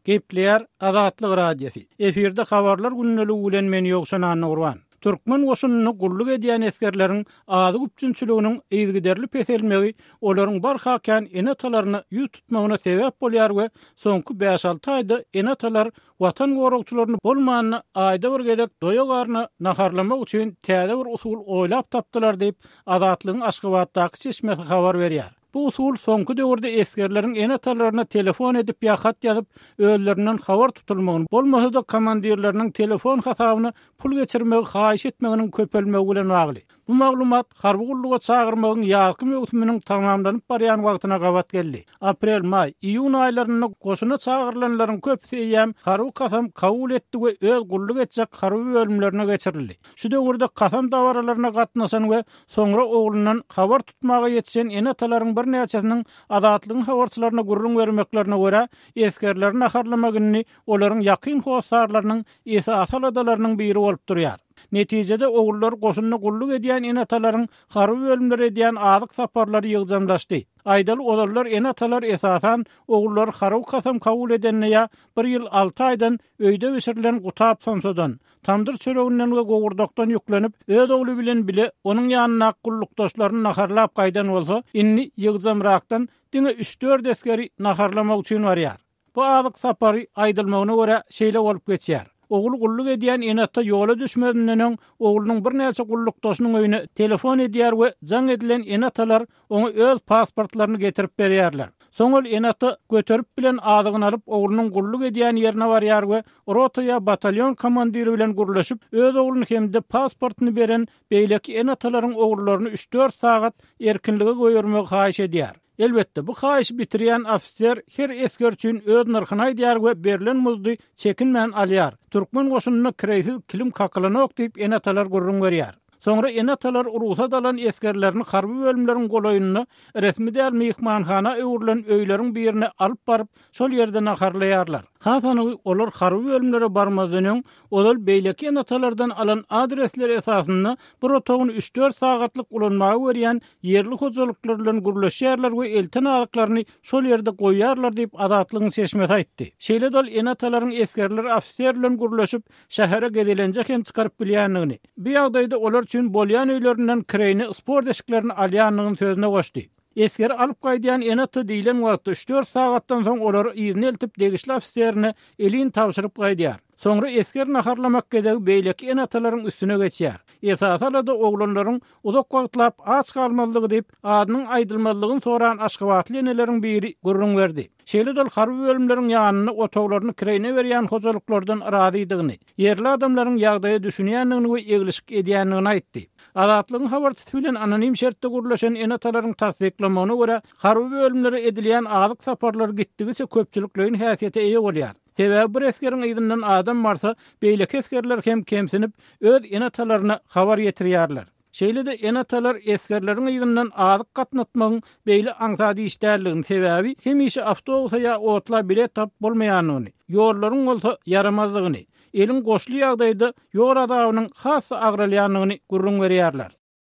Gepleýär Azatlyk radiosi. Efirde habarlar günnälik bilen meni ýoksanany urban. Türkmen goşunyny gulluk edýän eskerleriň azy güpçünçiliginiň eýgiderli peselmegi olaryň barhakan enatalaryny ýüz tutmagyna sebäp bolýar we soňky 5-6 aýda enatalar watan gorugçylaryny bolmanyny aýda bir gedek doýagarny naharlamak üçin täze bir usul oýlap tapdylar diýip Azatlygyň Aşgabatdaky çeşmesi habar berýär. Bu usul soňky döwürde eskerleriň enatalaryna telefon edip ýa hat ýazyp özlerinden habar tutulmagyny, bolmasa da komandirleriniň telefon hasabyny pul geçirmegi haýyş etmeginiň köpelmegi bilen bagly. Bu maglumat harby gulluga çagyrmagyň ýalky mewsumynyň tamamlanyp barýan wagtyna gabat geldi. Aprel, may, iýun aýlaryna goşuna çagyrlanlaryň köpüsi ýam harby kasam kabul etdi we öz gulluk etjek harby bölümlerine geçirildi. Şu döwürde kasam dawaralaryna gatnaşan we soňra oglundan habar tutmaga ýetişen enatalaryň bir näçesiniň Azatlygyň habarçylaryna gurrun bermeklerine görä eskerlerini naharlamagyny olaryň ýakyn howsarlarynyň esas aladalarynyň biri bolup durýar. Netijede oğullar goşunyny gulluk edýän enatalaryň harby bölümleri edýän azyk saparlary ýygjamlaşdy. Aýdaly olarlar enatalar esasan oğullar harby kasam kabul edenne ýa 1 ýyl 6 aýdan öýde besirilen gutap samsadan tamdyr çöreginden we gowurdakdan ýüklenip öz ogly bilen bile onuň ýanyna gullukdaşlaryny naharlap gaýdan bolsa inni ýygjamrakdan diňe 3-4 eskeri naharlamak üçin barýar. Bu azyk sapary aýdylmagyna görä şeýle bolup geçýär. Oğul gulluk edýän enatda ýola düşmedinden oğlunyň bir näçe gullukdaşynyň öýüne telefon edýär we jaň edilen enatalar oňa öz pasportlaryny getirip berýärler. Soňal enatda göterip bilen adygyny alyp oğlunyň gulluk edýän ýerine barýar we rota ýa batalyon komandiri bilen gurlaşyp öz oğluny hemde pasportyny beren beýleki enatalaryň oğullaryny 3-4 sagat erkinlige goýurmagy haýyş edýär. Elbette bu haýyş bitirýän ofisier her esker üçin öz narhyny aýdýar we berilen muzdy çekinmän alýar. Türkmen goşunyna kiresiz kilim kakylanyk diýip enatalar gurrun berýär. Soňra enatalar urusat alan eskerlerini harby bölümleriň golaýynyny resmi däl mehmanhana öwrülen öýleriň birine alyp baryp şol ýerde naharlaýarlar. Hasany olar harby bölümlere barmadan olal beýleki enatalardan alan adresler esasyny bir otogyň 3-4 sagatlyk ulanmagy berýän yerli hojalyklar bilen gurlaşýarlar we elten alyklaryny şol ýerde goýýarlar diýip Azatlygyň seçmesi aýtdy. Şeýle dol enatalaryň eskerler ofisier bilen gurlaşyp şähere gedilenjek hem çykaryp bilýänligini. Bu ýagdaýda olar üçin bolýan öýlerinden kireyni sport eşiklerini alýanlygyny sözüne goşdy. Esker alyp gaýdýan enatda diýilen wagtda 3-4 sagatdan soň olar ýerine eltip degişli ofisierine elin tawşyryp gaýdýar. Soňra esker naharlamak gedegi beýleki enatalaryň üstüne geçýär. Esas alada oğlanlaryň uzak wagtlap aç kalmalydygy diýip adynyň aýdylmalygyny soran Aşgabatly eneleriň biri gurrun berdi. Şeýle dol harby bölümleriň ýanyna otoglaryny kireyne berýän hojalyklardan razydygyny, yerli adamlaryň ýagdaýy düşünýänligini we eglisik edýänligini aýtdy. Azatlygyň habarçysy bilen anonim şertde gurlaşan enatalaryň tasdiklamagyna görä harby bölümleri edilýän azyk saparlar gitdigiçe köpçüliklerin häsiýete eýe bolýar. Sebäbi bir eskeriň ýygynyň adam barsa beýleki eskerler hem kemsinip öz enatalaryna habar ýetirýärler. Şeýle de enatalar eskerleriň ýygynyň azyk gatnatmagyň beýle aňsady işdärligini sebäbi hemişe awtobusa ýa otla bilet tap bolmaýanyny, ýollaryň bolsa yaramazlygyny, elin goşly ýagdaýda ýol adabynyň has agralýanlygyny gurrun berýärler.